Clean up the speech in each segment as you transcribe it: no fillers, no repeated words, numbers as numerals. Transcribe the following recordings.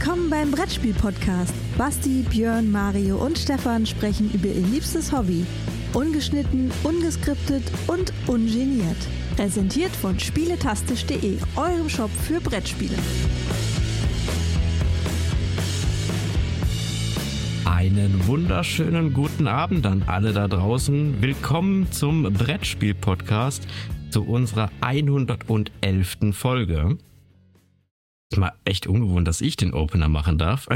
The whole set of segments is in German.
Willkommen beim Brettspiel-Podcast. Basti, Björn, Mario und Stefan sprechen über ihr liebstes Hobby. Ungeschnitten, ungeskriptet und ungeniert. Präsentiert von spieletastisch.de, eurem Shop für Brettspiele. Einen wunderschönen guten Abend an alle da draußen. Willkommen zum Brettspiel-Podcast, zu unserer 111. Folge. Ist mal echt ungewohnt, dass ich den Opener machen darf.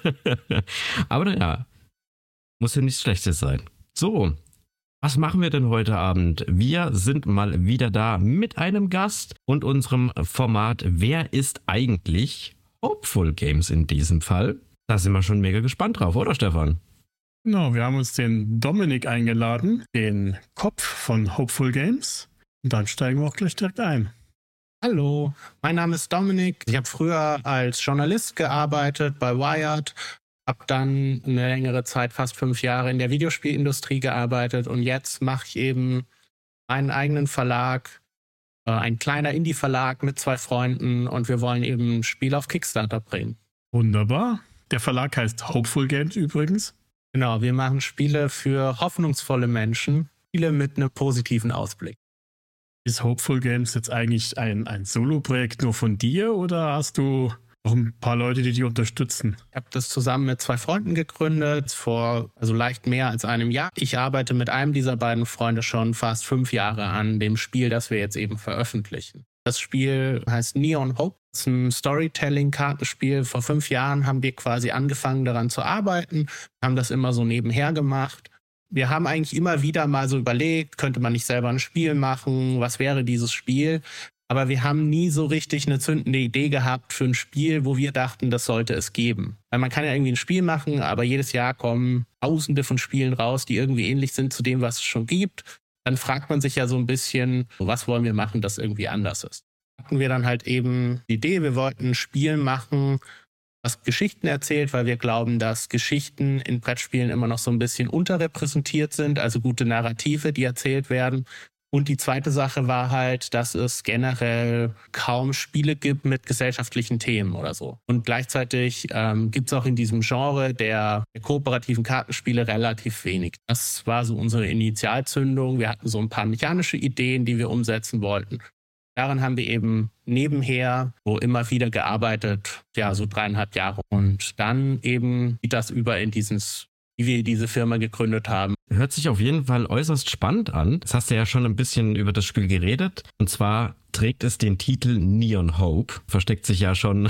Aber naja, muss ja nichts Schlechtes sein. So, was machen wir denn heute Abend? Wir sind mal wieder da mit einem Gast und unserem Format Wer ist eigentlich Hopeful Games in diesem Fall? Da sind wir schon mega gespannt drauf, oder Stefan? Genau, wir haben uns den Dominik eingeladen, den Kopf von Hopeful Games. Und dann steigen wir auch gleich direkt ein. Hallo, mein Name ist Dominik. Ich habe früher als Journalist gearbeitet bei Wired, habe dann eine längere Zeit, fast 5 Jahre, in der Videospielindustrie gearbeitet und jetzt mache ich eben meinen eigenen Verlag, ein kleiner Indie-Verlag mit 2 Freunden und wir wollen eben ein Spiel auf Kickstarter bringen. Wunderbar. Der Verlag heißt Hopeful Games übrigens. Genau, wir machen Spiele für hoffnungsvolle Menschen, Spiele mit einem positiven Ausblick. Ist Hopeful Games jetzt eigentlich ein Solo-Projekt nur von dir oder hast du noch ein paar Leute, die dich unterstützen? Ich habe das zusammen mit 2 Freunden gegründet, vor leicht mehr als einem Jahr. Ich arbeite mit einem dieser beiden Freunde schon fast 5 Jahre an dem Spiel, das wir jetzt eben veröffentlichen. Das Spiel heißt Neon Hope. Das ist ein Storytelling-Kartenspiel. Vor 5 Jahren haben wir quasi angefangen, daran zu arbeiten, haben das immer so nebenher gemacht. Wir haben eigentlich immer wieder mal so überlegt, könnte man nicht selber ein Spiel machen, was wäre dieses Spiel? Aber wir haben nie so richtig eine zündende Idee gehabt für ein Spiel, wo wir dachten, das sollte es geben. Weil man kann ja irgendwie ein Spiel machen, aber jedes Jahr kommen Tausende von Spielen raus, die irgendwie ähnlich sind zu dem, was es schon gibt. Dann fragt man sich ja so ein bisschen, was wollen wir machen, das irgendwie anders ist. Hatten wir dann halt eben die Idee, wir wollten ein Spiel machen, was Geschichten erzählt, weil wir glauben, dass Geschichten in Brettspielen immer noch so ein bisschen unterrepräsentiert sind, also gute Narrative, die erzählt werden. Und die zweite Sache war halt, dass es generell kaum Spiele gibt mit gesellschaftlichen Themen oder so. Und gleichzeitig gibt es auch in diesem Genre der kooperativen Kartenspiele relativ wenig. Das war so unsere Initialzündung. Wir hatten so ein paar mechanische Ideen, die wir umsetzen wollten. Daran haben wir eben nebenher so immer wieder gearbeitet, ja, so 3,5 Jahre. Und dann eben geht das über in wie wir diese Firma gegründet haben. Hört sich auf jeden Fall äußerst spannend an. Jetzt hast du ja schon ein bisschen über das Spiel geredet. Und zwar trägt es den Titel Neon Hope. Versteckt sich ja schon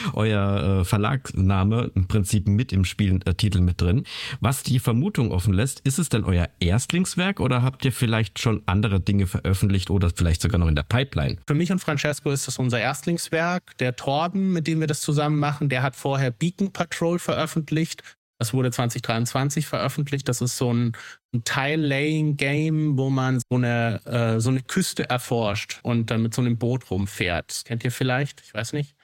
euer Verlagsname im Prinzip mit im Spieltitel mit drin. Was die Vermutung offen lässt, ist es denn euer Erstlingswerk oder habt ihr vielleicht schon andere Dinge veröffentlicht oder vielleicht sogar noch in der Pipeline? Für mich und Francesco ist das unser Erstlingswerk. Der Torben, mit dem wir das zusammen machen, der hat vorher Beacon Patrol veröffentlicht. Das wurde 2023 veröffentlicht. Das ist so ein Tile-Laying-Game, wo man so eine Küste erforscht und dann mit so einem Boot rumfährt. Das kennt ihr vielleicht? Ich weiß nicht.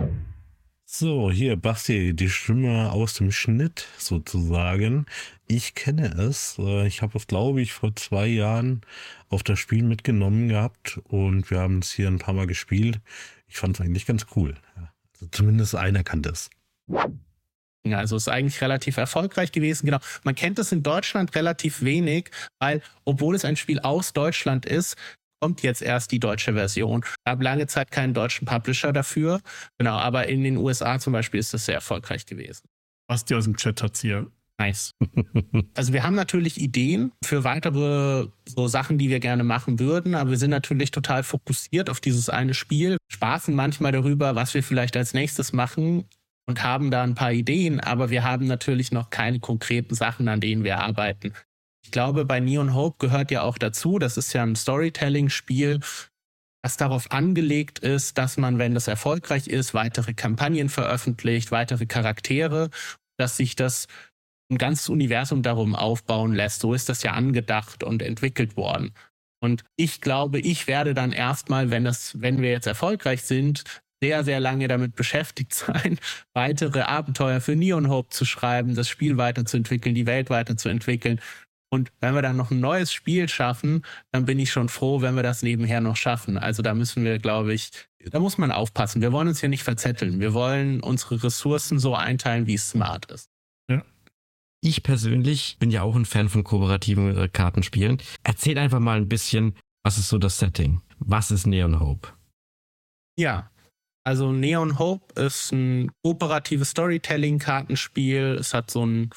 So, hier Basti, die Stimme aus dem Schnitt sozusagen. Ich kenne es. Ich habe es, glaube ich, vor 2 Jahren auf das Spiel mitgenommen gehabt und wir haben es hier ein paar Mal gespielt. Ich fand es eigentlich ganz cool. Also zumindest einer kannte es. Ja, also ist eigentlich relativ erfolgreich gewesen. Genau. Man kennt es in Deutschland relativ wenig, weil, obwohl es ein Spiel aus Deutschland ist, kommt jetzt erst die deutsche Version. Es gab lange Zeit keinen deutschen Publisher dafür. Genau, aber in den USA zum Beispiel ist das sehr erfolgreich gewesen. Basti aus dem Chat hat's hier. Nice. Also wir haben natürlich Ideen für weitere so Sachen, die wir gerne machen würden, aber wir sind natürlich total fokussiert auf dieses eine Spiel, spaßen manchmal darüber, was wir vielleicht als nächstes machen, und haben da ein paar Ideen, aber wir haben natürlich noch keine konkreten Sachen, an denen wir arbeiten. Ich glaube, bei Neon Hope gehört ja auch dazu, das ist ja ein Storytelling-Spiel, das darauf angelegt ist, dass man, wenn das erfolgreich ist, weitere Kampagnen veröffentlicht, weitere Charaktere, dass sich das ein ganzes Universum darum aufbauen lässt. So ist das ja angedacht und entwickelt worden. Und ich glaube, ich werde dann erstmal, wenn wir jetzt erfolgreich sind, sehr, sehr lange damit beschäftigt sein, weitere Abenteuer für Neon Hope zu schreiben, das Spiel weiterzuentwickeln, die Welt weiterzuentwickeln. Und wenn wir dann noch ein neues Spiel schaffen, dann bin ich schon froh, wenn wir das nebenher noch schaffen. Also da müssen wir, glaube ich, da muss man aufpassen. Wir wollen uns hier nicht verzetteln. Wir wollen unsere Ressourcen so einteilen, wie es smart ist. Ja. Ich persönlich bin ja auch ein Fan von kooperativen Kartenspielen. Erzähl einfach mal ein bisschen, was ist so das Setting? Was ist Neon Hope? Ja, also Neon Hope ist ein kooperatives Storytelling-Kartenspiel. Es hat so ein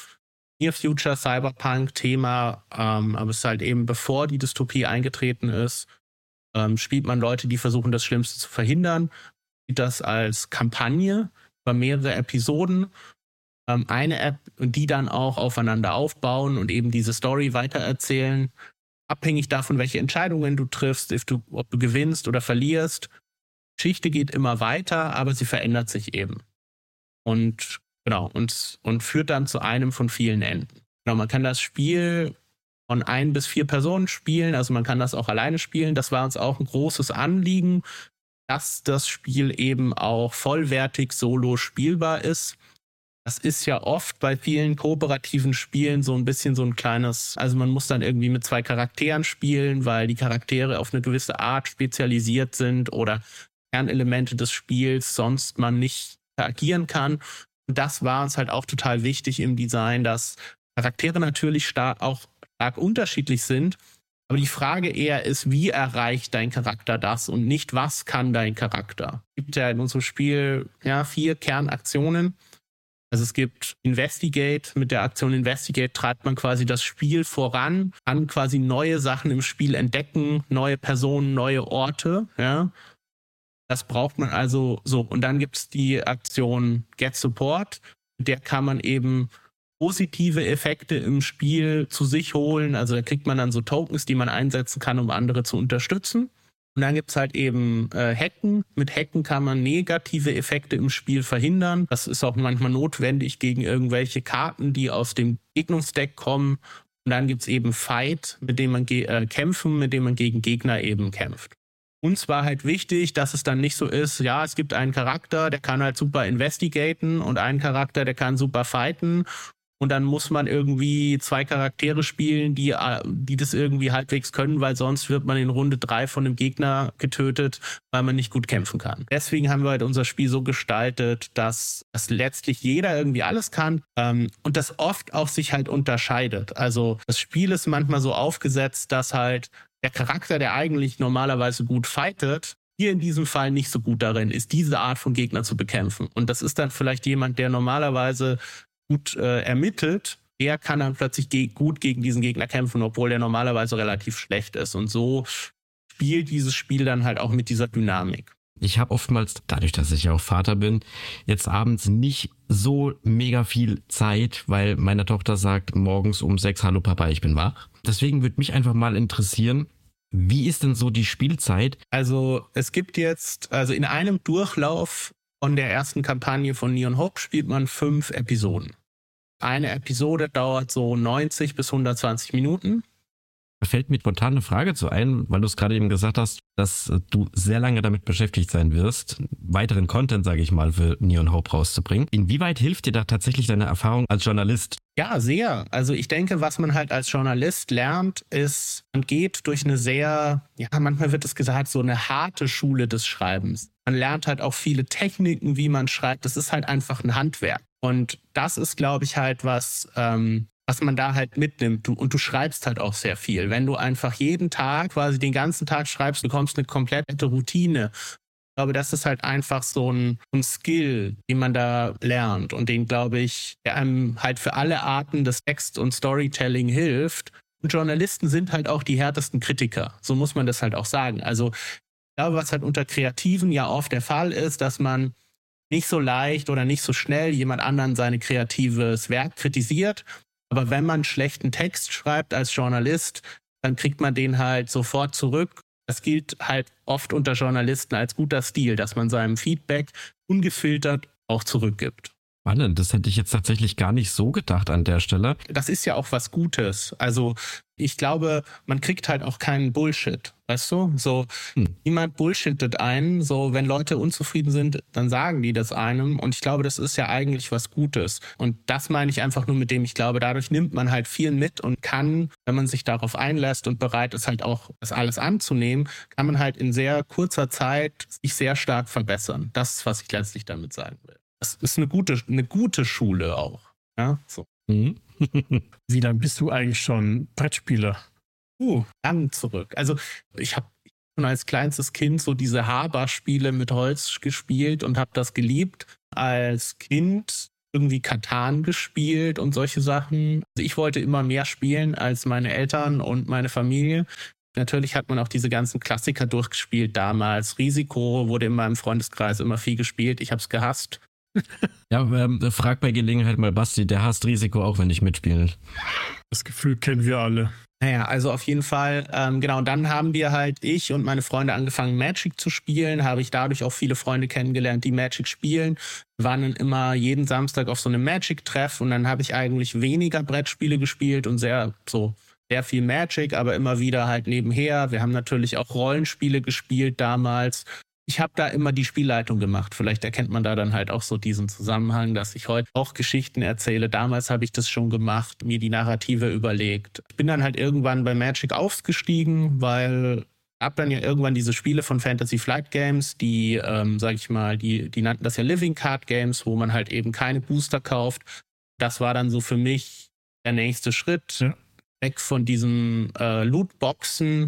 Near-Future-Cyberpunk-Thema, aber es ist halt eben, bevor die Dystopie eingetreten ist, spielt man Leute, die versuchen, das Schlimmste zu verhindern. Sieht das als Kampagne über mehrere Episoden. Eine App, die dann auch aufeinander aufbauen und eben diese Story weitererzählen. Abhängig davon, welche Entscheidungen du triffst, ob du gewinnst oder verlierst. Die Geschichte geht immer weiter, aber sie verändert sich eben. Und genau, und führt dann zu einem von vielen Enden. Genau, man kann das Spiel von 1 bis 4 Personen spielen, also man kann das auch alleine spielen. Das war uns auch ein großes Anliegen, dass das Spiel eben auch vollwertig solo spielbar ist. Das ist ja oft bei vielen kooperativen Spielen so ein bisschen so ein kleines, also man muss dann irgendwie mit 2 Charakteren spielen, weil die Charaktere auf eine gewisse Art spezialisiert sind oder Kernelemente des Spiels sonst man nicht interagieren kann. Und das war uns halt auch total wichtig im Design, dass Charaktere natürlich stark unterschiedlich sind. Aber die Frage eher ist, wie erreicht dein Charakter das und nicht, was kann dein Charakter? Es gibt ja in unserem Spiel 4 Kernaktionen. Also es gibt Investigate. Mit der Aktion Investigate treibt man quasi das Spiel voran, kann quasi neue Sachen im Spiel entdecken, neue Personen, neue Orte, ja. Das braucht man also so. Und dann gibt es die Aktion Get Support. Mit der kann man eben positive Effekte im Spiel zu sich holen. Also da kriegt man dann so Tokens, die man einsetzen kann, um andere zu unterstützen. Und dann gibt es halt eben Hacken. Mit Hacken kann man negative Effekte im Spiel verhindern. Das ist auch manchmal notwendig gegen irgendwelche Karten, die aus dem Gegnungsdeck kommen. Und dann gibt es eben Fight, mit dem man kämpfen, mit dem man gegen Gegner eben kämpft. Uns war halt wichtig, dass es dann nicht so ist, ja, es gibt einen Charakter, der kann halt super investigaten und einen Charakter, der kann super fighten. Und dann muss man irgendwie 2 Charaktere spielen, die das irgendwie halbwegs können, weil sonst wird man in Runde 3 von einem Gegner getötet, weil man nicht gut kämpfen kann. Deswegen haben wir halt unser Spiel so gestaltet, dass letztlich jeder irgendwie alles kann und das oft auch sich halt unterscheidet. Also das Spiel ist manchmal so aufgesetzt, dass halt der Charakter, der eigentlich normalerweise gut fightet, hier in diesem Fall nicht so gut darin ist, diese Art von Gegner zu bekämpfen. Und das ist dann vielleicht jemand, der normalerweise gut ermittelt, der kann dann plötzlich gut gegen diesen Gegner kämpfen, obwohl der normalerweise relativ schlecht ist. Und so spielt dieses Spiel dann halt auch mit dieser Dynamik. Ich habe oftmals, dadurch, dass ich ja auch Vater bin, jetzt abends nicht so mega viel Zeit, weil meine Tochter sagt morgens um 6, hallo Papa, ich bin wach. Deswegen würde mich einfach mal interessieren, wie ist denn so die Spielzeit? Also es gibt jetzt, in einem Durchlauf von der ersten Kampagne von Neon Hope spielt man 5 Episoden. Eine Episode dauert so 90 bis 120 Minuten. Da fällt mir spontan eine Frage zu ein, weil du es gerade eben gesagt hast, dass du sehr lange damit beschäftigt sein wirst, weiteren Content, sage ich mal, für Neon Hope rauszubringen. Inwieweit hilft dir da tatsächlich deine Erfahrung als Journalist? Ja, sehr. Also ich denke, was man halt als Journalist lernt, ist, man geht durch eine sehr, manchmal wird es gesagt, so eine harte Schule des Schreibens. Man lernt halt auch viele Techniken, wie man schreibt. Das ist halt einfach ein Handwerk. Und das ist, glaube ich, halt was man da halt mitnimmt. Und du schreibst halt auch sehr viel. Wenn du einfach jeden Tag, quasi den ganzen Tag schreibst, du bekommst eine komplette Routine. Ich glaube, das ist halt einfach so ein Skill, den man da lernt und den, glaube ich, der einem halt für alle Arten des Text- und Storytelling hilft. Und Journalisten sind halt auch die härtesten Kritiker. So muss man das halt auch sagen. Also ich glaube, was halt unter Kreativen ja oft der Fall ist, dass man nicht so leicht oder nicht so schnell jemand anderen sein kreatives Werk kritisiert. Aber wenn man schlechten Text schreibt als Journalist, dann kriegt man den halt sofort zurück. Das gilt halt oft unter Journalisten als guter Stil, dass man seinem Feedback ungefiltert auch zurückgibt. Spannend, das hätte ich jetzt tatsächlich gar nicht so gedacht an der Stelle. Das ist ja auch was Gutes. Also Ich glaube, man kriegt halt auch keinen Bullshit, weißt du? So, niemand bullshittet einen. So, wenn Leute unzufrieden sind, dann sagen die das einem. Und ich glaube, das ist ja eigentlich was Gutes. Und das meine ich einfach nur mit dem, ich glaube, dadurch nimmt man halt viel mit und kann, wenn man sich darauf einlässt und bereit ist, halt auch das alles anzunehmen, kann man halt in sehr kurzer Zeit sich sehr stark verbessern. Das ist, was ich letztlich damit sagen will. Das ist eine gute Schule auch. Ja, so. Wie lange bist du eigentlich schon Brettspieler? Lang zurück. Also ich habe schon als kleinstes Kind so diese Haber-Spiele mit Holz gespielt und habe das geliebt. Als Kind irgendwie Katan gespielt und solche Sachen. Also ich wollte immer mehr spielen als meine Eltern und meine Familie. Natürlich hat man auch diese ganzen Klassiker durchgespielt damals. Risiko wurde in meinem Freundeskreis immer viel gespielt. Ich habe es gehasst. Ja, frag bei Gelegenheit mal Basti, der hasst Risiko auch, wenn ich mitspiele. Das Gefühl kennen wir alle. Naja, also auf jeden Fall, genau, und dann haben wir halt, ich und meine Freunde angefangen Magic zu spielen, habe ich dadurch auch viele Freunde kennengelernt, die Magic spielen. Wir waren dann immer jeden Samstag auf so einem Magic-Treff und dann habe ich eigentlich weniger Brettspiele gespielt und sehr viel Magic, aber immer wieder halt nebenher. Wir haben natürlich auch Rollenspiele gespielt damals. Ich habe da immer die Spielleitung gemacht. Vielleicht erkennt man da dann halt auch so diesen Zusammenhang, dass ich heute auch Geschichten erzähle. Damals habe ich das schon gemacht, mir die Narrative überlegt. Ich bin dann halt irgendwann bei Magic aufgestiegen, weil ab dann ja irgendwann diese Spiele von Fantasy Flight Games, die, sag ich mal, die nannten das ja Living Card Games, wo man halt eben keine Booster kauft. Das war dann so für mich der nächste Schritt. Ja. Weg von diesen Lootboxen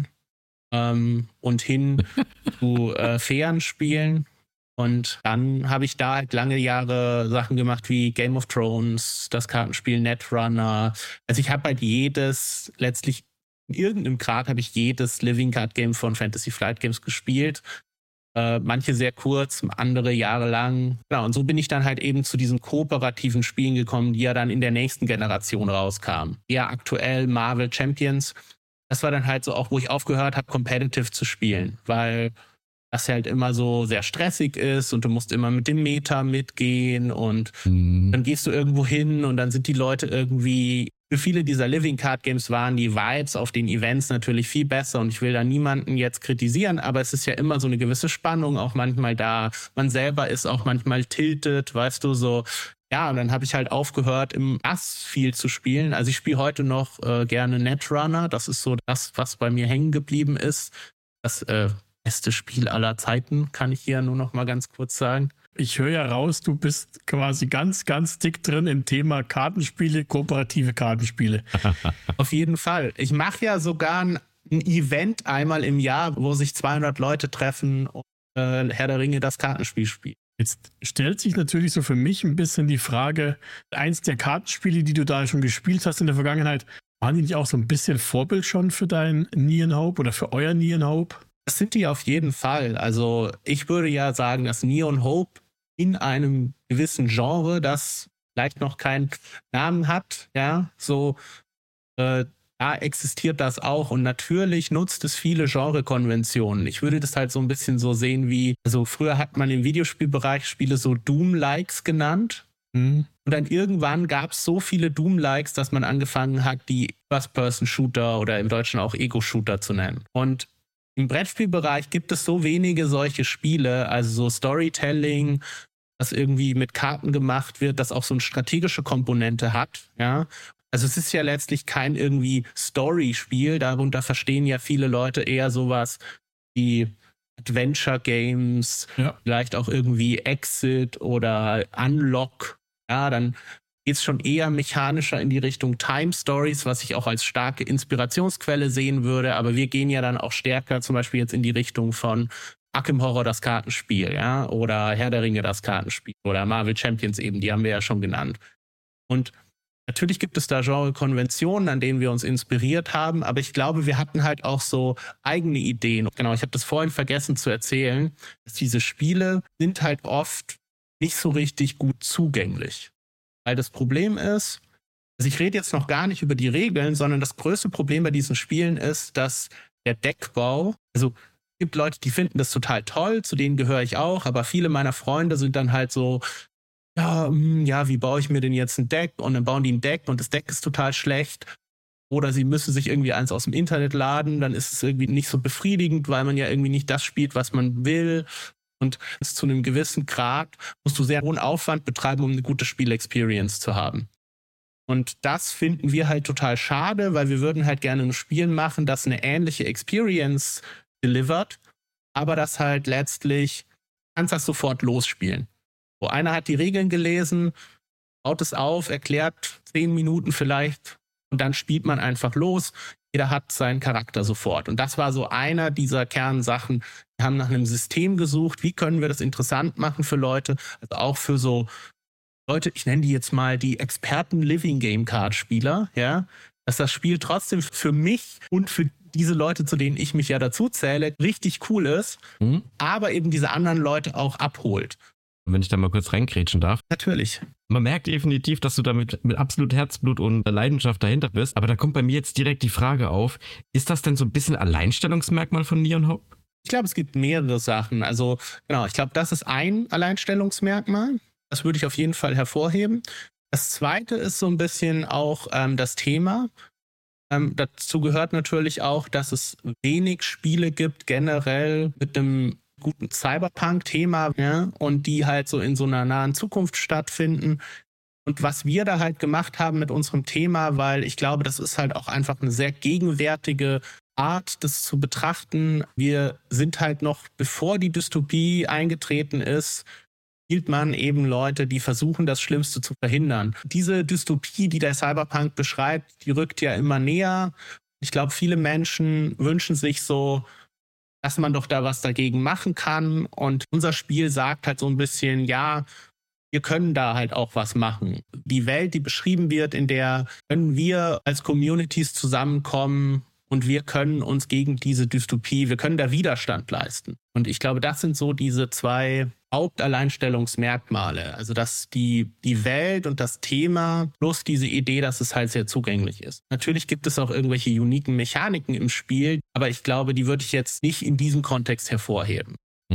und hin zu fairen Spielen. Und dann habe ich da halt lange Jahre Sachen gemacht wie Game of Thrones, das Kartenspiel Netrunner. Also ich habe halt letztlich in irgendeinem Grad habe ich jedes Living Card Game von Fantasy Flight Games gespielt. Manche sehr kurz, andere jahrelang. Genau, und so bin ich dann halt eben zu diesen kooperativen Spielen gekommen, die ja dann in der nächsten Generation rauskamen. Ja, aktuell Marvel Champions. Das war dann halt so auch, wo ich aufgehört habe, competitive zu spielen, weil das halt immer so sehr stressig ist und du musst immer mit dem Meta mitgehen und dann gehst du irgendwo hin und dann sind die Leute irgendwie, für viele dieser Living Card Games waren die Vibes auf den Events natürlich viel besser und ich will da niemanden jetzt kritisieren, aber es ist ja immer so eine gewisse Spannung auch manchmal da. Man selber ist auch manchmal tiltet, weißt du, so. Ja, und dann habe ich halt aufgehört, im Ass viel zu spielen. Also ich spiele heute noch gerne Netrunner. Das ist so das, was bei mir hängen geblieben ist. Das beste Spiel aller Zeiten, kann ich hier nur noch mal ganz kurz sagen. Ich höre ja raus, du bist quasi ganz, ganz dick drin im Thema Kartenspiele, kooperative Kartenspiele. Auf jeden Fall. Ich mache ja sogar ein Event einmal im Jahr, wo sich 200 Leute treffen und Herr der Ringe das Kartenspiel spielen. Jetzt stellt sich natürlich so für mich ein bisschen die Frage, eins der Kartenspiele, die du da schon gespielt hast in der Vergangenheit, waren die nicht auch so ein bisschen Vorbild schon für dein Neon Hope oder für euer Neon Hope? Das sind die auf jeden Fall. Also ich würde ja sagen, dass Neon Hope in einem gewissen Genre, das vielleicht noch keinen Namen hat, ja, so da existiert das auch und natürlich nutzt es viele Genrekonventionen. Ich würde das halt so ein bisschen so sehen wie, also früher hat man im Videospielbereich Spiele so Doom-Likes genannt. Und dann irgendwann gab es so viele Doom-Likes, dass man angefangen hat, die First-Person-Shooter oder im Deutschen auch Ego-Shooter zu nennen. Und im Brettspielbereich gibt es so wenige solche Spiele, also so Storytelling, das irgendwie mit Karten gemacht wird, das auch so eine strategische Komponente hat, ja. Also es ist ja letztlich kein irgendwie Story-Spiel, darunter verstehen ja viele Leute eher sowas wie Adventure-Games, vielleicht auch irgendwie Exit oder Unlock. Ja, dann geht es schon eher mechanischer in die Richtung Time-Stories, was ich auch als starke Inspirationsquelle sehen würde, aber wir gehen ja dann auch stärker zum Beispiel jetzt in die Richtung von Arkham Horror das Kartenspiel, ja, oder Herr der Ringe das Kartenspiel oder Marvel Champions eben, die haben wir ja schon genannt. Und natürlich gibt es da Genre-Konventionen, an denen wir uns inspiriert haben, aber ich glaube, wir hatten halt auch so eigene Ideen. Genau, ich habe das vorhin vergessen zu erzählen, dass diese Spiele sind halt oft nicht so richtig gut zugänglich. Weil das Problem ist, also ich rede jetzt noch gar nicht über die Regeln, sondern das größte Problem bei diesen Spielen ist, dass der Deckbau, also es gibt Leute, die finden das total toll, zu denen gehöre ich auch, aber viele meiner Freunde sind dann halt so, ja, wie baue ich mir denn jetzt ein Deck? Und dann bauen die ein Deck und das Deck ist total schlecht. oder sie müssen sich irgendwie eins aus dem Internet laden, dann ist es irgendwie nicht so befriedigend, weil man ja irgendwie nicht das spielt, was man will. Und zu einem gewissen Grad musst du sehr hohen Aufwand betreiben, um eine gute Spielexperience zu haben. Und das finden wir halt total schade, weil wir würden halt gerne ein Spiel machen, das eine ähnliche Experience delivert, aber das halt letztlich, kannst das sofort losspielen. So, einer hat die Regeln gelesen, baut es auf, erklärt 10 Minuten vielleicht und dann spielt man einfach los. Jeder hat seinen Charakter sofort. Und das war so einer dieser Kernsachen. Wir haben nach einem System gesucht, wie können wir das interessant machen für Leute, also auch für so Leute, ich nenne die jetzt mal die Experten-Living-Game-Card-Spieler, ja, dass das Spiel trotzdem für mich und für diese Leute, zu denen ich mich ja dazu zähle, richtig cool ist, aber eben diese anderen Leute auch abholt. Wenn ich da mal kurz reingrätschen darf. Natürlich. Man merkt definitiv, dass du da mit absolut Herzblut und Leidenschaft dahinter bist. Aber da kommt bei mir jetzt direkt die Frage auf, ist das denn so ein bisschen Alleinstellungsmerkmal von Neon Hope? Ich glaube, es gibt mehrere Sachen. Also genau, ich glaube, das ist ein Alleinstellungsmerkmal. Das würde ich auf jeden Fall hervorheben. Das zweite ist so ein bisschen auch das Thema. Dazu gehört natürlich auch, dass es wenig Spiele gibt, generell mit einem guten Cyberpunk-Thema, ja, und die halt so in so einer nahen Zukunft stattfinden. Und was wir da halt gemacht haben mit unserem Thema, weil ich glaube, das ist halt auch einfach eine sehr gegenwärtige Art, das zu betrachten. Wir sind halt noch, bevor die Dystopie eingetreten ist, spielt man eben Leute, die versuchen, das Schlimmste zu verhindern. Diese Dystopie, die der Cyberpunk beschreibt, die rückt ja immer näher. Ich glaube, viele Menschen wünschen sich so, dass man doch da was dagegen machen kann. Und unser Spiel sagt halt so ein bisschen, ja, wir können da halt auch was machen. Die Welt, die beschrieben wird, in der können wir als Communities zusammenkommen und wir können uns gegen diese Dystopie, wir können da Widerstand leisten. Und ich glaube, das sind so diese zwei Hauptalleinstellungsmerkmale. Also dass die Welt und das Thema plus diese Idee, dass es halt sehr zugänglich ist. Natürlich gibt es auch irgendwelche uniken Mechaniken im Spiel, aber ich glaube, die würde ich jetzt nicht in diesem Kontext hervorheben.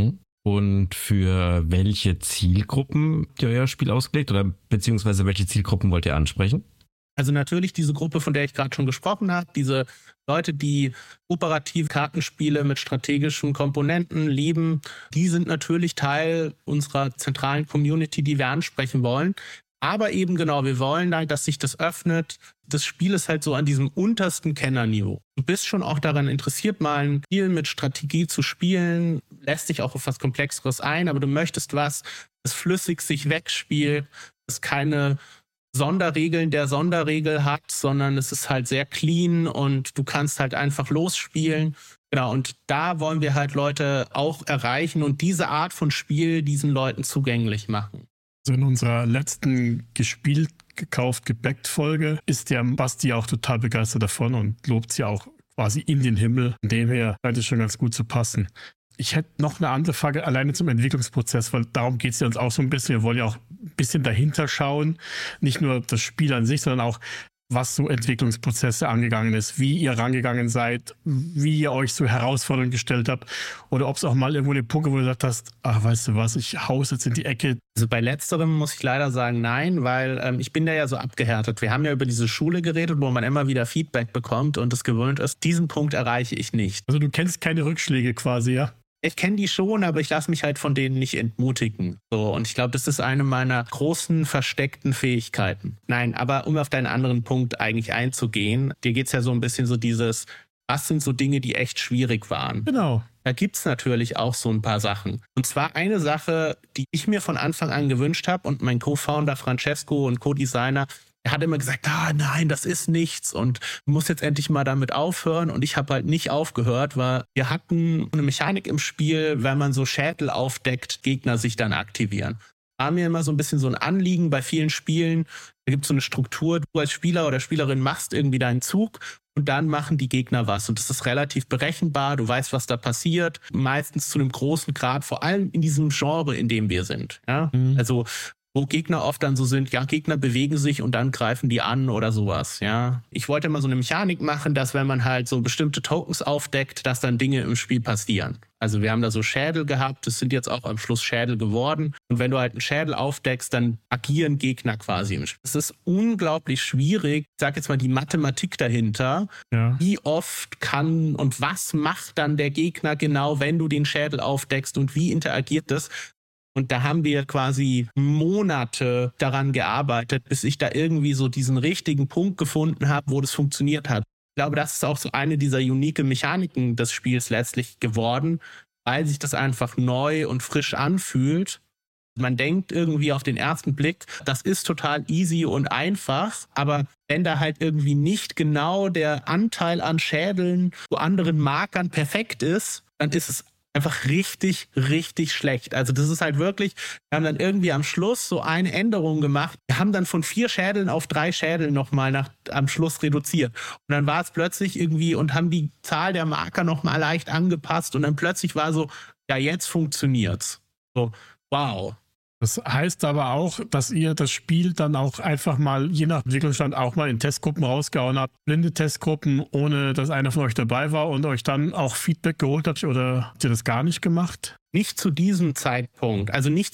Und für welche Zielgruppen habt ihr euer Spiel ausgelegt oder beziehungsweise welche Zielgruppen wollt ihr ansprechen? Also natürlich diese Gruppe, von der ich gerade schon gesprochen habe, diese Leute, die operative Kartenspiele mit strategischen Komponenten lieben, die sind natürlich Teil unserer zentralen Community, die wir ansprechen wollen. Aber eben genau, wir wollen halt, dass sich das öffnet. Das Spiel ist halt so an diesem untersten Kennerniveau. Du bist schon auch daran interessiert, mal ein Spiel mit Strategie zu spielen, lässt dich auch auf was Komplexeres ein, aber du möchtest was, das flüssig sich wegspielt, das keine Sonderregeln der Sonderregel hat, sondern es ist halt sehr clean und du kannst halt einfach losspielen. Genau, und da wollen wir halt Leute auch erreichen und diese Art von Spiel diesen Leuten zugänglich machen. Also in unserer letzten gespielt, gekauft, gebackt Folge ist der Basti auch total begeistert davon und lobt sie auch quasi in den Himmel. Von dem her scheint es schon ganz gut zu passen. Ich hätte noch eine andere Frage alleine zum Entwicklungsprozess, weil darum geht es ja uns auch so ein bisschen. Wir wollen ja auch ein bisschen dahinter schauen. Nicht nur das Spiel an sich, sondern auch, was so Entwicklungsprozesse angegangen ist, wie ihr rangegangen seid, wie ihr euch so Herausforderungen gestellt habt oder ob es auch mal irgendwo den Punkt, wo du gesagt hast, ach, weißt du was, ich hau's jetzt in die Ecke. Also bei letzterem muss ich leider sagen, nein, weil ich bin da ja so abgehärtet. Wir haben ja über diese Schule geredet, wo man immer wieder Feedback bekommt und es gewöhnt ist. Diesen Punkt erreiche ich nicht. Also du kennst keine Rückschläge quasi, ja? Ich kenne die schon, aber ich lasse mich halt von denen nicht entmutigen. So, und ich glaube, das ist eine meiner großen versteckten Fähigkeiten. Nein, aber um auf deinen anderen Punkt eigentlich einzugehen, dir geht es ja so ein bisschen so dieses, was sind so Dinge, die echt schwierig waren? Genau. Da gibt es natürlich auch so ein paar Sachen. Und zwar eine Sache, die ich mir von Anfang an gewünscht habe und mein Co-Founder Francesco und Co-Designer, er hat immer gesagt, nein, das ist nichts und du musst jetzt endlich mal damit aufhören. Und ich habe halt nicht aufgehört, weil wir hatten eine Mechanik im Spiel, wenn man so Schädel aufdeckt, Gegner sich dann aktivieren. War mir immer so ein bisschen so ein Anliegen bei vielen Spielen. Da gibt es so eine Struktur, du als Spieler oder Spielerin machst irgendwie deinen Zug und dann machen die Gegner was. Und das ist relativ berechenbar, du weißt, was da passiert. Meistens zu einem großen Grad, vor allem in diesem Genre, in dem wir sind. Ja? Also wo Gegner oft dann so sind, ja, Gegner bewegen sich und dann greifen die an oder sowas, ja. Ich wollte immer so eine Mechanik machen, dass wenn man halt so bestimmte Tokens aufdeckt, dass dann Dinge im Spiel passieren. Also wir haben da so Schädel gehabt, das sind jetzt auch am Schluss Schädel geworden. Und wenn du halt einen Schädel aufdeckst, dann agieren Gegner quasi im Spiel. Es ist unglaublich schwierig, ich sag jetzt mal die Mathematik dahinter. Ja. Wie oft kann und was macht dann der Gegner genau, wenn du den Schädel aufdeckst und wie interagiert das? Und da haben wir quasi Monate daran gearbeitet, bis ich da irgendwie so diesen richtigen Punkt gefunden habe, wo das funktioniert hat. Ich glaube, das ist auch so eine dieser unique Mechaniken des Spiels letztlich geworden, weil sich das einfach neu und frisch anfühlt. Man denkt irgendwie auf den ersten Blick, das ist total easy und einfach, aber wenn da halt irgendwie nicht genau der Anteil an Schädeln zu anderen Markern perfekt ist, dann ist es einfach richtig, richtig schlecht. Also das ist halt wirklich, wir haben dann irgendwie am Schluss so eine Änderung gemacht. Wir haben dann von 4 Schädeln auf 3 Schädel nochmal am Schluss reduziert. Und dann war es plötzlich irgendwie und haben die Zahl der Marker nochmal leicht angepasst und dann plötzlich war so, ja, jetzt funktioniert's. So, wow. Das heißt aber auch, dass ihr das Spiel dann auch einfach mal, je nach Entwicklungsstand, auch mal in Testgruppen rausgehauen habt. Blinde Testgruppen, ohne dass einer von euch dabei war und euch dann auch Feedback geholt habt, oder habt ihr das gar nicht gemacht? Nicht zu diesem Zeitpunkt.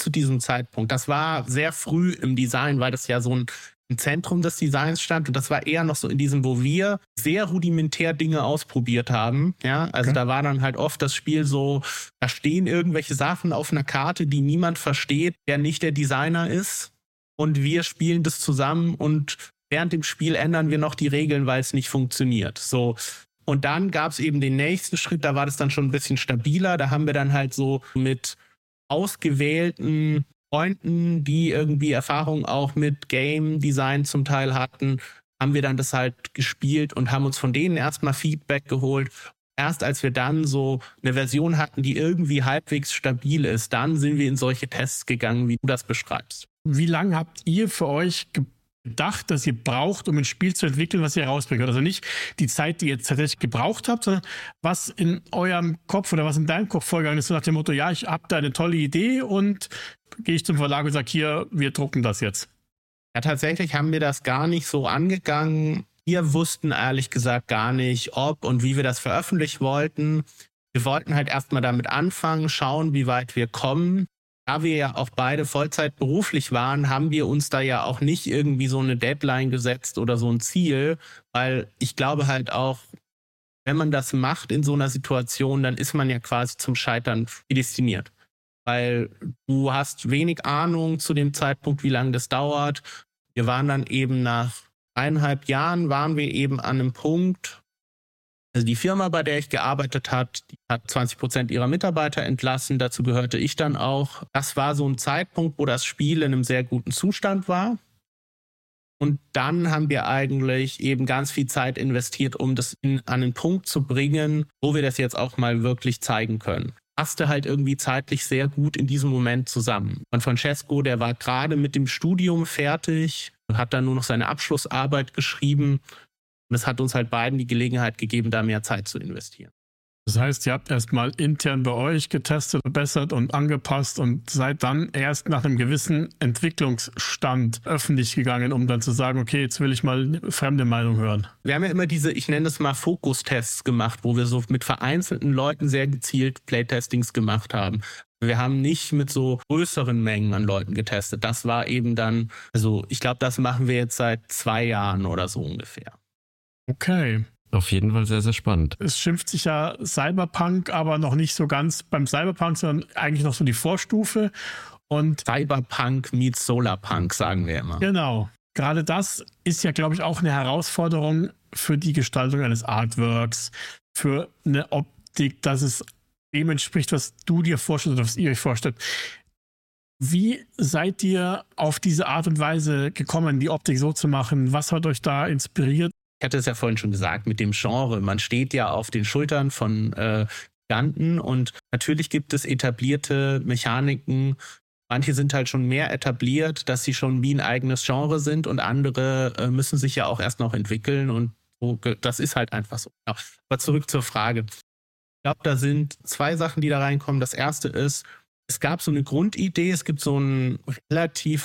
Das war sehr früh im Design, weil das ja so im Zentrum des Designs stand und das war eher noch so in diesem, wo wir sehr rudimentär Dinge ausprobiert haben. Ja, also Da war dann halt oft das Spiel so, da stehen irgendwelche Sachen auf einer Karte, die niemand versteht, der nicht der Designer ist und wir spielen das zusammen und während dem Spiel ändern wir noch die Regeln, weil es nicht funktioniert. So. Und dann gab es eben den nächsten Schritt, da war das dann schon ein bisschen stabiler, da haben wir dann halt so mit ausgewählten Freunden, die irgendwie Erfahrung auch mit Game Design zum Teil hatten, haben wir dann das halt gespielt und haben uns von denen erstmal Feedback geholt. Erst als wir dann so eine Version hatten, die irgendwie halbwegs stabil ist, dann sind wir in solche Tests gegangen, wie du das beschreibst. Wie lange habt ihr für euch gedacht, dass ihr braucht, um ein Spiel zu entwickeln, was ihr rausbringt? Also nicht die Zeit, die ihr tatsächlich gebraucht habt, sondern was in eurem Kopf oder was in deinem Kopf vorgegangen ist, so nach dem Motto, ja, ich habe da eine tolle Idee und gehe ich zum Verlag und sage, hier, wir drucken das jetzt. Ja, tatsächlich haben wir das gar nicht so angegangen. Wir wussten ehrlich gesagt gar nicht, ob und wie wir das veröffentlichen wollten. Wir wollten halt erstmal damit anfangen, schauen, wie weit wir kommen. Da wir ja auch beide Vollzeit beruflich waren, haben wir uns da ja auch nicht irgendwie so eine Deadline gesetzt oder so ein Ziel, weil ich glaube halt auch, wenn man das macht in so einer Situation, dann ist man ja quasi zum Scheitern prädestiniert. Weil du hast wenig Ahnung zu dem Zeitpunkt, wie lange das dauert. Wir waren dann eben nach 1,5 Jahren, waren wir eben an einem Punkt, also die Firma, bei der ich gearbeitet habe, die hat 20% ihrer Mitarbeiter entlassen, dazu gehörte ich dann auch. Das war so ein Zeitpunkt, wo das Spiel in einem sehr guten Zustand war. Und dann haben wir eigentlich eben ganz viel Zeit investiert, um das an einen Punkt zu bringen, wo wir das jetzt auch mal wirklich zeigen können. Passte halt irgendwie zeitlich sehr gut in diesem Moment zusammen. Und Francesco, der war gerade mit dem Studium fertig, hat dann nur noch seine Abschlussarbeit geschrieben. Und es hat uns halt beiden die Gelegenheit gegeben, da mehr Zeit zu investieren. Das heißt, ihr habt erstmal intern bei euch getestet, verbessert und angepasst und seid dann erst nach einem gewissen Entwicklungsstand öffentlich gegangen, um dann zu sagen, okay, jetzt will ich mal eine fremde Meinung hören. Wir haben ja immer diese, ich nenne es mal Fokustests gemacht, wo wir so mit vereinzelten Leuten sehr gezielt Playtestings gemacht haben. Wir haben nicht mit so größeren Mengen an Leuten getestet. Das war eben dann, also ich glaube, das machen wir jetzt seit 2 Jahren oder so ungefähr. Okay. Auf jeden Fall sehr, sehr spannend. Es schimpft sich ja Cyberpunk, aber noch nicht so ganz beim Cyberpunk, sondern eigentlich noch so die Vorstufe. Und Cyberpunk meets Solarpunk, sagen wir immer. Genau. Gerade das ist ja, glaube ich, auch eine Herausforderung für die Gestaltung eines Artworks, für eine Optik, dass es dem entspricht, was du dir vorstellst oder was ihr euch vorstellt. Wie seid ihr auf diese Art und Weise gekommen, die Optik so zu machen? Was hat euch da inspiriert? Ich hatte es ja vorhin schon gesagt, mit dem Genre. Man steht ja auf den Schultern von Giganten und natürlich gibt es etablierte Mechaniken. Manche sind halt schon mehr etabliert, dass sie schon wie ein eigenes Genre sind und andere müssen sich ja auch erst noch entwickeln und so, das ist halt einfach so. Aber zurück zur Frage. Ich glaube, da sind 2 Sachen, die da reinkommen. Das erste ist, es gab so eine Grundidee, es gibt so einen relativ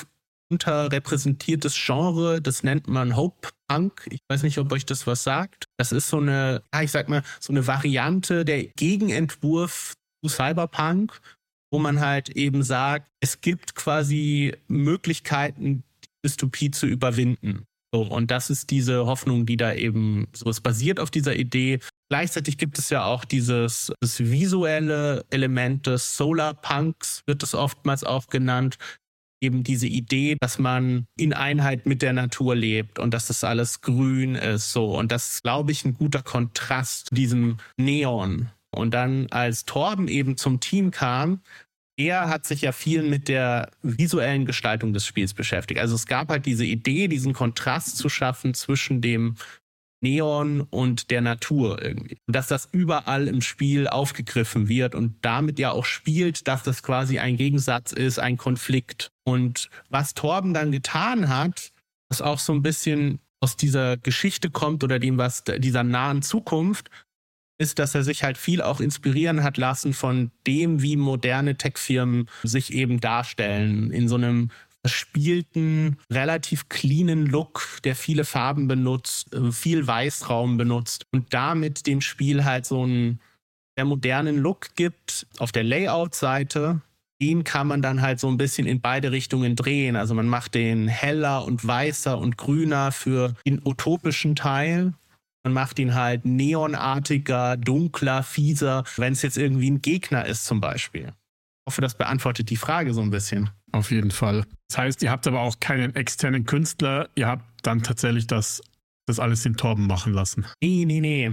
unterrepräsentiertes Genre, das nennt man Hope Punk. Ich weiß nicht, ob euch das was sagt. Das ist so eine, ich sag mal, so eine Variante, der Gegenentwurf zu Cyberpunk, wo man halt eben sagt, es gibt quasi Möglichkeiten, die Dystopie zu überwinden. So, und das ist diese Hoffnung, die da eben so, es basiert auf dieser Idee. Gleichzeitig gibt es ja auch das visuelle Element des Solarpunks, wird es oftmals auch genannt. Eben diese Idee, dass man in Einheit mit der Natur lebt und dass das alles grün ist. So. Und das ist, glaube ich, ein guter Kontrast zu diesem Neon. Und dann, als Torben eben zum Team kam, er hat sich ja viel mit der visuellen Gestaltung des Spiels beschäftigt. Also es gab halt diese Idee, diesen Kontrast zu schaffen zwischen dem Neon und der Natur irgendwie. Und dass das überall im Spiel aufgegriffen wird und damit ja auch spielt, dass das quasi ein Gegensatz ist, ein Konflikt. Und was Torben dann getan hat, was auch so ein bisschen aus dieser Geschichte kommt oder dieser nahen Zukunft, ist, dass er sich halt viel auch inspirieren hat lassen von dem, wie moderne Tech-Firmen sich eben darstellen. In so einem verspielten, relativ cleanen Look, der viele Farben benutzt, viel Weißraum benutzt und damit dem Spiel halt so einen sehr modernen Look gibt. Auf der Layout-Seite, den kann man dann halt so ein bisschen in beide Richtungen drehen. Also man macht den heller und weißer und grüner für den utopischen Teil. Man macht ihn halt neonartiger, dunkler, fieser, wenn es jetzt irgendwie ein Gegner ist zum Beispiel. Ich hoffe, das beantwortet die Frage so ein bisschen. Auf jeden Fall. Das heißt, ihr habt aber auch keinen externen Künstler, ihr habt dann tatsächlich das alles den Torben machen lassen. Nee.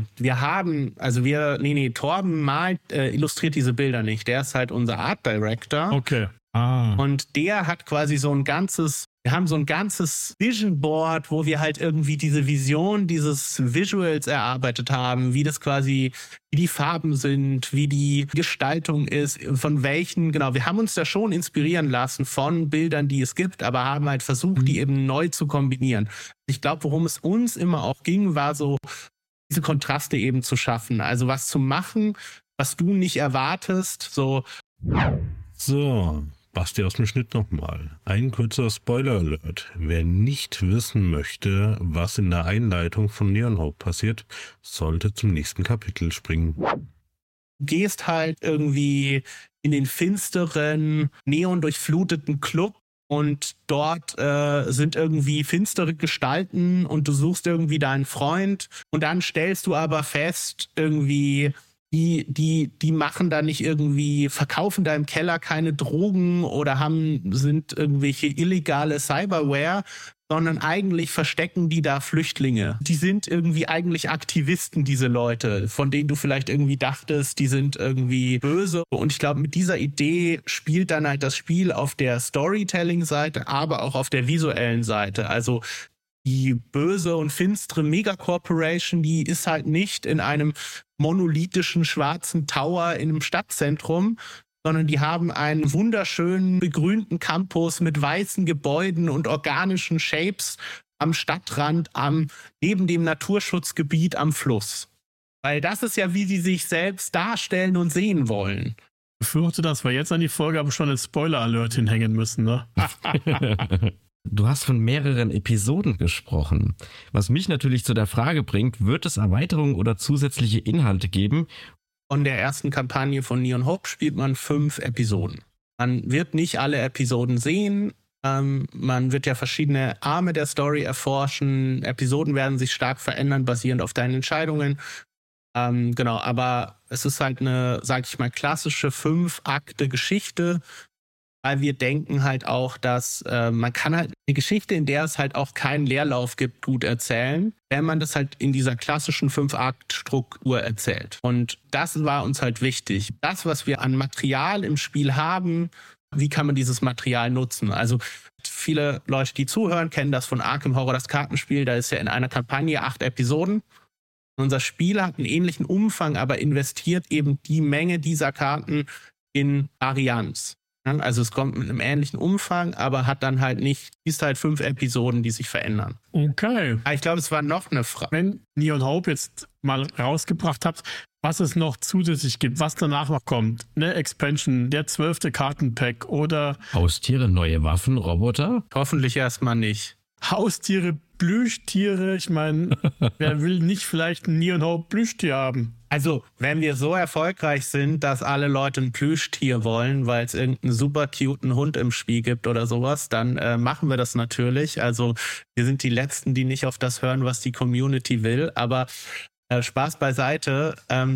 Torben illustriert diese Bilder nicht. Der ist halt unser Art Director. Okay. Und der hat quasi wir haben so ein ganzes Vision Board, wo wir halt irgendwie diese Vision dieses Visuals erarbeitet haben, wie die Farben sind, wie die Gestaltung ist, von welchen, genau. Wir haben uns da schon inspirieren lassen von Bildern, die es gibt, aber haben halt versucht, die eben neu zu kombinieren. Ich glaube, worum es uns immer auch ging, war so, diese Kontraste eben zu schaffen. Also was zu machen, was du nicht erwartest, so. So, Basti aus dem Schnitt nochmal. Ein kurzer Spoiler-Alert. Wer nicht wissen möchte, was in der Einleitung von Neon Hope passiert, sollte zum nächsten Kapitel springen. Du gehst halt irgendwie in den finsteren, neondurchfluteten Club und dort sind irgendwie finstere Gestalten und du suchst irgendwie deinen Freund und dann stellst du aber fest, irgendwie die machen da nicht irgendwie, verkaufen da im Keller keine Drogen oder sind irgendwelche illegale Cyberware, sondern eigentlich verstecken die da Flüchtlinge. Die sind irgendwie eigentlich Aktivisten, diese Leute, von denen du vielleicht irgendwie dachtest, die sind irgendwie böse. Und ich glaube, mit dieser Idee spielt dann halt das Spiel auf der Storytelling-Seite, aber auch auf der visuellen Seite. Also die böse und finstere Megacorporation, die ist halt nicht in einem monolithischen schwarzen Tower in einem Stadtzentrum, sondern die haben einen wunderschönen begrünten Campus mit weißen Gebäuden und organischen Shapes am Stadtrand, neben dem Naturschutzgebiet am Fluss. Weil das ist ja, wie sie sich selbst darstellen und sehen wollen. Ich befürchte, dass wir jetzt an die Folge aber schon einen Spoiler-Alert hinhängen müssen, ne? Du hast von mehreren Episoden gesprochen, was mich natürlich zu der Frage bringt, wird es Erweiterungen oder zusätzliche Inhalte geben? Von der ersten Kampagne von Neon Hope spielt man 5 Episoden. Man wird nicht alle Episoden sehen, man wird ja verschiedene Arme der Story erforschen, Episoden werden sich stark verändern, basierend auf deinen Entscheidungen. Genau, aber es ist halt eine, sag ich mal, klassische 5-Akte-Geschichte, weil wir denken halt auch, dass man kann halt eine Geschichte, in der es halt auch keinen Leerlauf gibt, gut erzählen, wenn man das halt in dieser klassischen 5-Akt-Struktur erzählt. Und das war uns halt wichtig. Das, was wir an Material im Spiel haben, wie kann man dieses Material nutzen? Also viele Leute, die zuhören, kennen das von Arkham Horror, das Kartenspiel. Da ist ja in einer Kampagne 8 Episoden. Unser Spiel hat einen ähnlichen Umfang, aber investiert eben die Menge dieser Karten in Varianz. Also es kommt mit einem ähnlichen Umfang, aber hat dann halt nicht, ist halt 5 Episoden, die sich verändern. Okay. Aber ich glaube, es war noch eine Frage. Wenn Neon Hope jetzt mal rausgebracht habt, was es noch zusätzlich gibt, was danach noch kommt, eine Expansion, der 12. Kartenpack oder Haustiere, neue Waffen, Roboter? Hoffentlich erstmal nicht. Haustiere, Plüschtiere. Ich meine, wer will nicht vielleicht ein Neon Hope Plüschtier haben? Also, wenn wir so erfolgreich sind, dass alle Leute ein Plüschtier wollen, weil es irgendeinen super cuten Hund im Spiel gibt oder sowas, dann machen wir das natürlich. Also, wir sind die Letzten, die nicht auf das hören, was die Community will. Aber Spaß beiseite.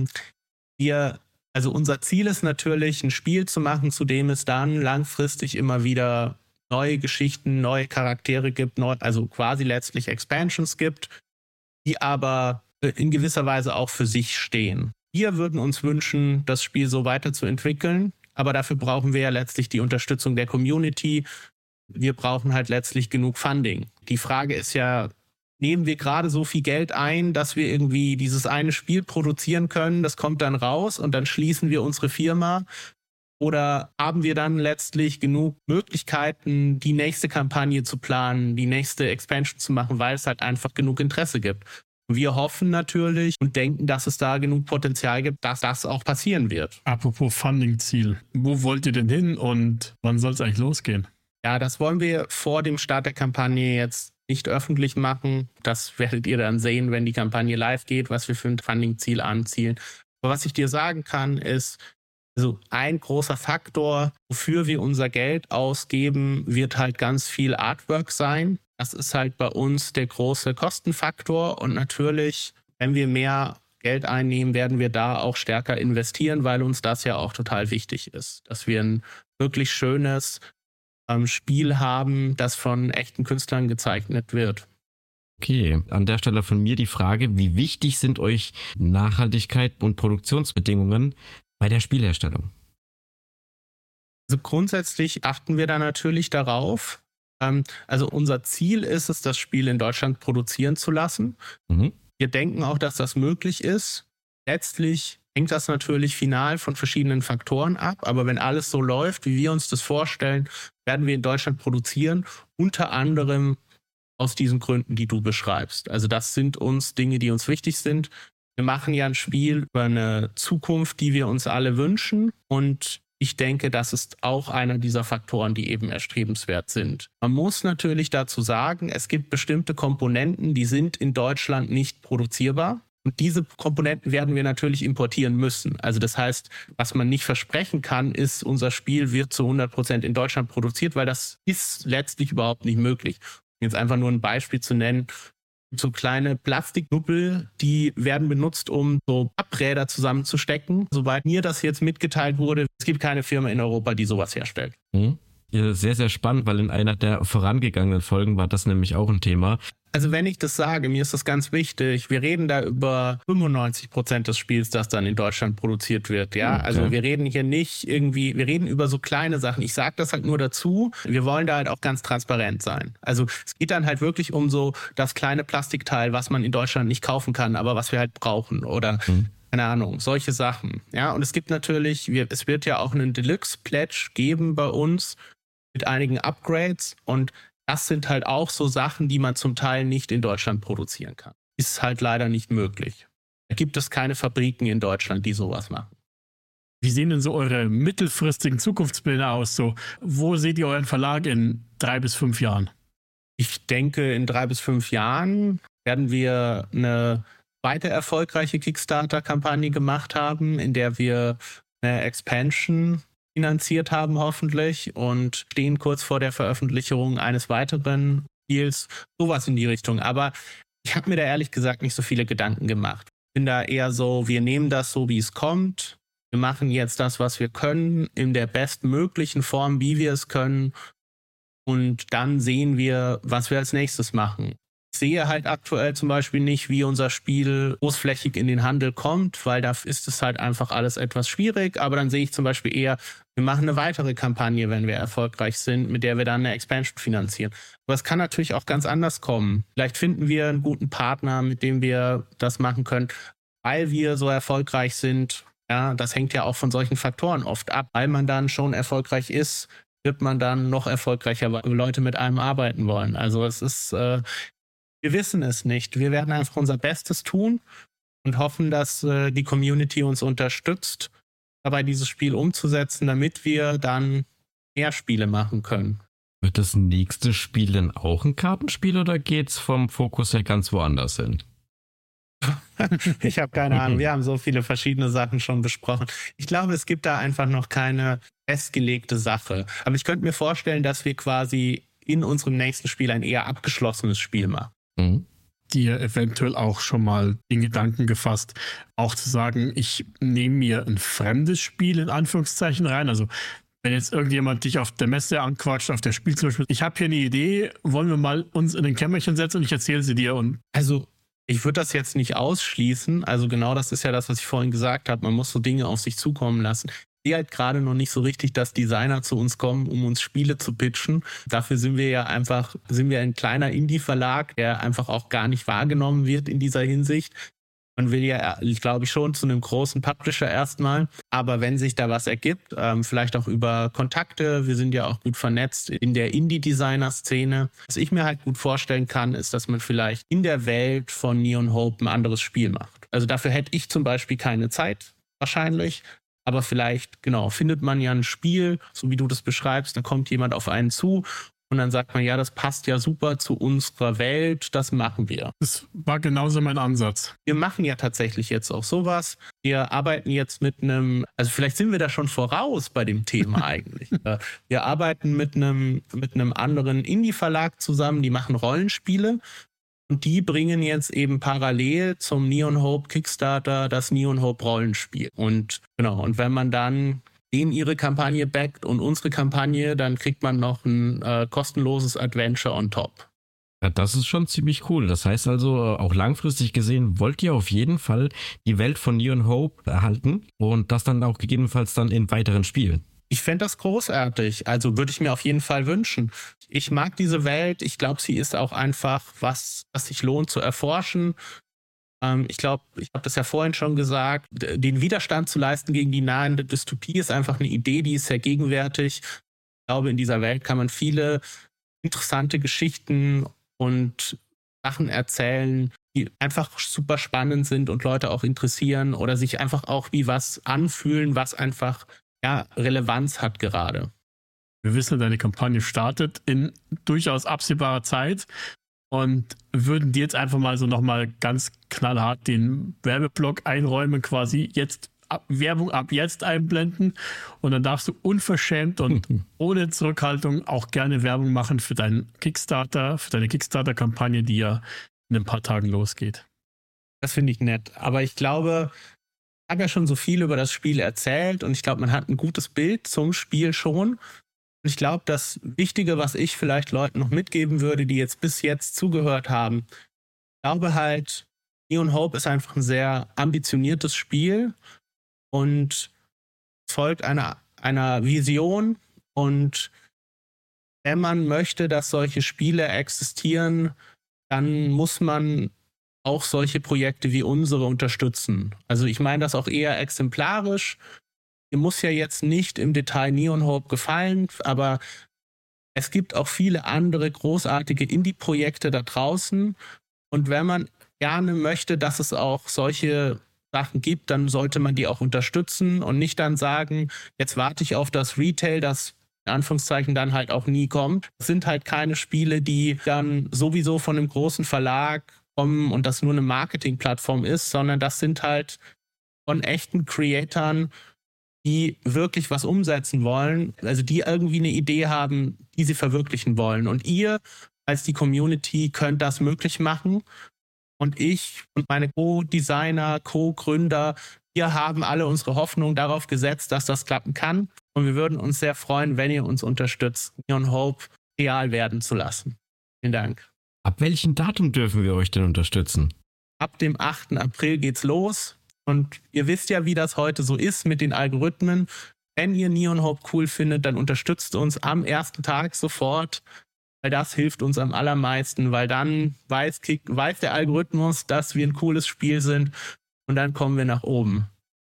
Also unser Ziel ist natürlich, ein Spiel zu machen, zu dem es dann langfristig immer wieder neue Geschichten, neue Charaktere gibt, also quasi letztlich Expansions gibt, die aber in gewisser Weise auch für sich stehen. Wir würden uns wünschen, das Spiel so weiterzuentwickeln, aber dafür brauchen wir ja letztlich die Unterstützung der Community. Wir brauchen halt letztlich genug Funding. Die Frage ist ja, nehmen wir gerade so viel Geld ein, dass wir irgendwie dieses eine Spiel produzieren können, das kommt dann raus und dann schließen wir unsere Firma? Oder haben wir dann letztlich genug Möglichkeiten, die nächste Kampagne zu planen, die nächste Expansion zu machen, weil es halt einfach genug Interesse gibt? Wir hoffen natürlich und denken, dass es da genug Potenzial gibt, dass das auch passieren wird. Apropos Funding-Ziel, wo wollt ihr denn hin und wann soll es eigentlich losgehen? Ja, das wollen wir vor dem Start der Kampagne jetzt nicht öffentlich machen. Das werdet ihr dann sehen, wenn die Kampagne live geht, was wir für ein Funding-Ziel anzielen. Aber was ich dir sagen kann, ist, also ein großer Faktor, wofür wir unser Geld ausgeben, wird halt ganz viel Artwork sein. Das ist halt bei uns der große Kostenfaktor. Und natürlich, wenn wir mehr Geld einnehmen, werden wir da auch stärker investieren, weil uns das ja auch total wichtig ist, dass wir ein wirklich schönes Spiel haben, das von echten Künstlern gezeichnet wird. Okay, an der Stelle von mir die Frage, wie wichtig sind euch Nachhaltigkeit und Produktionsbedingungen bei der Spielherstellung? Also grundsätzlich achten wir da natürlich darauf. Also unser Ziel ist es, das Spiel in Deutschland produzieren zu lassen. Mhm. Wir denken auch, dass das möglich ist. Letztlich hängt das natürlich final von verschiedenen Faktoren ab, aber wenn alles so läuft, wie wir uns das vorstellen, werden wir in Deutschland produzieren, unter anderem aus diesen Gründen, die du beschreibst. Also das sind uns Dinge, die uns wichtig sind. Wir machen ja ein Spiel über eine Zukunft, die wir uns alle wünschen, und ich denke, das ist auch einer dieser Faktoren, die eben erstrebenswert sind. Man muss natürlich dazu sagen, es gibt bestimmte Komponenten, die sind in Deutschland nicht produzierbar. Und diese Komponenten werden wir natürlich importieren müssen. Also das heißt, was man nicht versprechen kann, ist, unser Spiel wird zu 100% in Deutschland produziert, weil das ist letztlich überhaupt nicht möglich. Jetzt einfach nur ein Beispiel zu nennen. So kleine Plastiknuppel, die werden benutzt, um so Abräder zusammenzustecken. Soweit mir das jetzt mitgeteilt wurde, es gibt keine Firma in Europa, die sowas herstellt. Mhm. Ja, sehr, sehr spannend, weil in einer der vorangegangenen Folgen war das nämlich auch ein Thema. Also wenn ich das sage, mir ist das ganz wichtig, wir reden da über 95% des Spiels, das dann in Deutschland produziert wird. Ja, okay. Also wir reden hier nicht irgendwie, wir reden über so kleine Sachen. Ich sage das halt nur dazu. Wir wollen da halt auch ganz transparent sein. Also es geht dann halt wirklich um so das kleine Plastikteil, was man in Deutschland nicht kaufen kann, aber was wir halt brauchen oder keine Ahnung, solche Sachen. Ja, und es gibt natürlich, es wird ja auch einen Deluxe-Pledge geben bei uns mit einigen Upgrades, und das sind halt auch so Sachen, die man zum Teil nicht in Deutschland produzieren kann. Ist halt leider nicht möglich. Da gibt es keine Fabriken in Deutschland, die sowas machen. Wie sehen denn so eure mittelfristigen Zukunftspläne aus? So, wo seht ihr euren Verlag in 3 bis 5 Jahren? Ich denke, in 3 bis 5 Jahren werden wir eine weiter erfolgreiche Kickstarter-Kampagne gemacht haben, in der wir eine Expansion finanziert haben hoffentlich und stehen kurz vor der Veröffentlichung eines weiteren Spiels, sowas in die Richtung. Aber ich habe mir da ehrlich gesagt nicht so viele Gedanken gemacht. Ich bin da eher so, wir nehmen das so, wie es kommt. Wir machen jetzt das, was wir können, in der bestmöglichen Form, wie wir es können. Und dann sehen wir, was wir als nächstes machen. Ich sehe halt aktuell zum Beispiel nicht, wie unser Spiel großflächig in den Handel kommt, weil da ist es halt einfach alles etwas schwierig. Aber dann sehe ich zum Beispiel eher, wir machen eine weitere Kampagne, wenn wir erfolgreich sind, mit der wir dann eine Expansion finanzieren. Aber es kann natürlich auch ganz anders kommen. Vielleicht finden wir einen guten Partner, mit dem wir das machen können, weil wir so erfolgreich sind. Ja, das hängt ja auch von solchen Faktoren oft ab. Weil man dann schon erfolgreich ist, wird man dann noch erfolgreicher, weil Leute mit einem arbeiten wollen. Also es ist, wir wissen es nicht. Wir werden einfach unser Bestes tun und hoffen, dass die Community uns unterstützt, dabei dieses Spiel umzusetzen, damit wir dann mehr Spiele machen können. Wird das nächste Spiel denn auch ein Kartenspiel oder geht's vom Fokus her ganz woanders hin? Ich habe keine Ahnung. Wir haben so viele verschiedene Sachen schon besprochen. Ich glaube, es gibt da einfach noch keine festgelegte Sache. Aber ich könnte mir vorstellen, dass wir quasi in unserem nächsten Spiel ein eher abgeschlossenes Spiel machen. Mhm. Dir eventuell auch schon mal den Gedanken gefasst, auch zu sagen, ich nehme mir ein fremdes Spiel in Anführungszeichen rein. Also wenn jetzt irgendjemand dich auf der Messe anquatscht, auf der Spiel zum Beispiel, ich habe hier eine Idee, wollen wir mal uns in ein Kämmerchen setzen und ich erzähle sie dir. Und also ich würde das jetzt nicht ausschließen. Also genau das ist ja das, was ich vorhin gesagt habe. Man muss so Dinge auf sich zukommen lassen. Ich sehe halt gerade noch nicht so richtig, dass Designer zu uns kommen, um uns Spiele zu pitchen. Dafür sind wir ein kleiner Indie-Verlag, der einfach auch gar nicht wahrgenommen wird in dieser Hinsicht. Man will ja, glaube ich, schon zu einem großen Publisher erstmal. Aber wenn sich da was ergibt, vielleicht auch über Kontakte, wir sind ja auch gut vernetzt in der Indie-Designer-Szene. Was ich mir halt gut vorstellen kann, ist, dass man vielleicht in der Welt von Neon Hope ein anderes Spiel macht. Also dafür hätte ich zum Beispiel keine Zeit, wahrscheinlich. Aber vielleicht, genau, findet man ja ein Spiel, so wie du das beschreibst, da kommt jemand auf einen zu und dann sagt man, ja, das passt ja super zu unserer Welt, das machen wir. das war genauso mein Ansatz. Wir machen ja tatsächlich jetzt auch sowas. Wir arbeiten jetzt mit einem, also vielleicht sind wir da schon voraus bei dem Thema eigentlich. Wir arbeiten mit einem anderen Indie-Verlag zusammen, die machen Rollenspiele. Und die bringen jetzt eben parallel zum Neon Hope Kickstarter das Neon Hope Rollenspiel. Und genau, und wenn man dann denen ihre Kampagne backt und unsere Kampagne, dann kriegt man noch ein kostenloses Adventure on top. Ja, das ist schon ziemlich cool. Das heißt also, auch langfristig gesehen, wollt ihr auf jeden Fall die Welt von Neon Hope erhalten und das dann auch gegebenenfalls dann in weiteren Spielen. Ich fände das großartig. Also würde ich mir auf jeden Fall wünschen. Ich mag diese Welt. Ich glaube, sie ist auch einfach was sich lohnt zu erforschen. Ich glaube, ich habe das ja vorhin schon gesagt, den Widerstand zu leisten gegen die nahende Dystopie ist einfach eine Idee, die ist sehr gegenwärtig. Ich glaube, in dieser Welt kann man viele interessante Geschichten und Sachen erzählen, die einfach super spannend sind und Leute auch interessieren oder sich einfach auch wie was anfühlen, was einfach Relevanz hat gerade. Wir wissen, deine Kampagne startet in durchaus absehbarer Zeit und würden dir jetzt einfach mal so nochmal ganz knallhart den Werbeblock einräumen, quasi jetzt Werbung ab jetzt einblenden und dann darfst du unverschämt und ohne Zurückhaltung auch gerne Werbung machen für deinen Kickstarter, für deine Kickstarter-Kampagne, die ja in ein paar Tagen losgeht. Das finde ich nett. Aber ich glaube, ich habe ja schon so viel über das Spiel erzählt und ich glaube, man hat ein gutes Bild zum Spiel schon. Und ich glaube, das Wichtige, was ich vielleicht Leuten noch mitgeben würde, die jetzt bis jetzt zugehört haben, ich glaube halt, Neon Hope ist einfach ein sehr ambitioniertes Spiel und folgt einer Vision. Und wenn man möchte, dass solche Spiele existieren, dann muss man auch solche Projekte wie unsere unterstützen. Also ich meine das auch eher exemplarisch. Mir muss ja jetzt nicht im Detail Neon Hope gefallen, aber es gibt auch viele andere großartige Indie-Projekte da draußen. Und wenn man gerne möchte, dass es auch solche Sachen gibt, dann sollte man die auch unterstützen und nicht dann sagen, jetzt warte ich auf das Retail, das in Anführungszeichen dann halt auch nie kommt. Es sind halt keine Spiele, die dann sowieso von einem großen Verlag kommen und das nur eine Marketingplattform ist, sondern das sind halt von echten Creatoren, die wirklich was umsetzen wollen, also die irgendwie eine Idee haben, die sie verwirklichen wollen. Und ihr als die Community könnt das möglich machen. Und ich und meine Co-Designer, Co-Gründer, wir haben alle unsere Hoffnung darauf gesetzt, dass das klappen kann. Und wir würden uns sehr freuen, wenn ihr uns unterstützt, Neon Hope real werden zu lassen. Vielen Dank. Ab welchem Datum dürfen wir euch denn unterstützen? Ab dem 8. April geht's los. Und ihr wisst ja, wie das heute so ist mit den Algorithmen. Wenn ihr Neon Hope cool findet, dann unterstützt uns am ersten Tag sofort, weil das hilft uns am allermeisten, weil dann weiß der Algorithmus, dass wir ein cooles Spiel sind und dann kommen wir nach oben.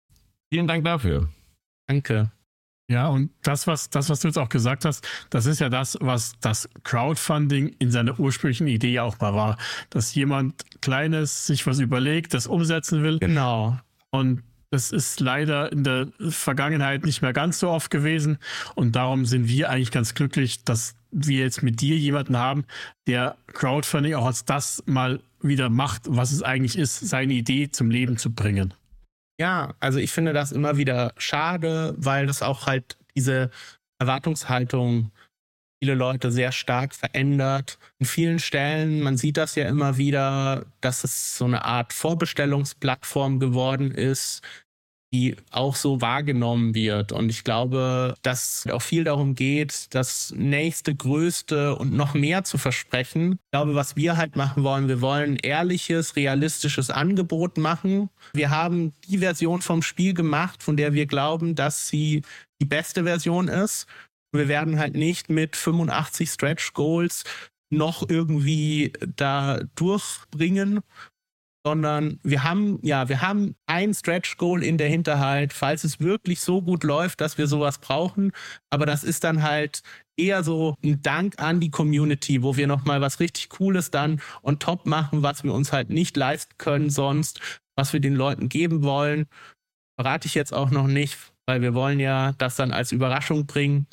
Vielen Dank dafür. Danke. Ja, und das, was du jetzt auch gesagt hast, das ist ja das, was das Crowdfunding in seiner ursprünglichen Idee ja auch mal war. Dass jemand Kleines sich was überlegt, das umsetzen will. Genau. Und das ist leider in der Vergangenheit nicht mehr ganz so oft gewesen. Und darum sind wir eigentlich ganz glücklich, dass wir jetzt mit dir jemanden haben, der Crowdfunding auch als das mal wieder macht, was es eigentlich ist, seine Idee zum Leben zu bringen. Ja, also ich finde das immer wieder schade, weil das auch halt diese Erwartungshaltung viele Leute sehr stark verändert. In vielen Stellen, man sieht das ja immer wieder, dass es so eine Art Vorbestellungsplattform geworden ist, die auch so wahrgenommen wird. Und ich glaube, dass auch viel darum geht, das nächste, größte und noch mehr zu versprechen. Ich glaube, was wir halt machen wollen, wir wollen ein ehrliches, realistisches Angebot machen. Wir haben die Version vom Spiel gemacht, von der wir glauben, dass sie die beste Version ist. Wir werden halt nicht mit 85 Stretch Goals noch irgendwie da durchbringen, sondern wir haben ein Stretch Goal in der Hinterhalt, falls es wirklich so gut läuft, dass wir sowas brauchen. Aber das ist dann halt eher so ein Dank an die Community, wo wir nochmal was richtig Cooles dann on top machen, was wir uns halt nicht leisten können sonst, was wir den Leuten geben wollen. Verrate ich jetzt auch noch nicht, weil wir wollen ja das dann als Überraschung bringen.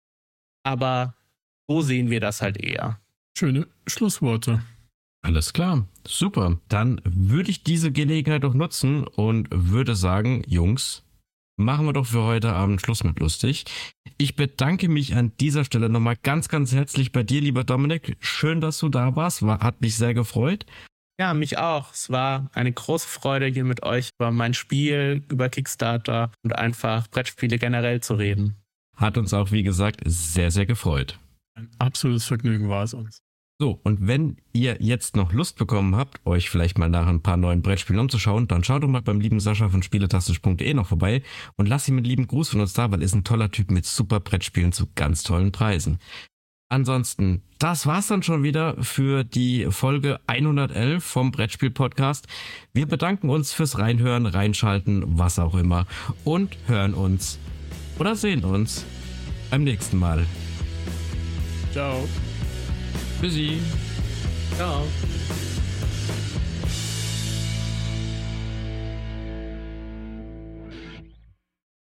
Aber so sehen wir das halt eher. Schöne Schlussworte. Alles klar, super. Dann würde ich diese Gelegenheit doch nutzen und würde sagen, Jungs, machen wir doch für heute Abend Schluss mit lustig. Ich bedanke mich an dieser Stelle nochmal ganz, ganz herzlich bei dir, lieber Dominik. Schön, dass du da warst. Hat mich sehr gefreut. Ja, mich auch. Es war eine große Freude, hier mit euch über mein Spiel, über Kickstarter und einfach Brettspiele generell zu reden. Hat uns auch, wie gesagt, sehr, sehr gefreut. Ein absolutes Vergnügen war es uns. So, und wenn ihr jetzt noch Lust bekommen habt, euch vielleicht mal nach ein paar neuen Brettspielen umzuschauen, dann schaut doch mal beim lieben Sascha von spieletastisch.de noch vorbei und lasst ihm einen lieben Gruß von uns da, weil er ist ein toller Typ mit super Brettspielen zu ganz tollen Preisen. Ansonsten, das war's dann schon wieder für die Folge 111 vom Brettspiel-Podcast. Wir bedanken uns fürs Reinhören, Reinschalten, was auch immer und hören uns oder sehen uns beim nächsten Mal. Ciao. Tschüssi. Ciao.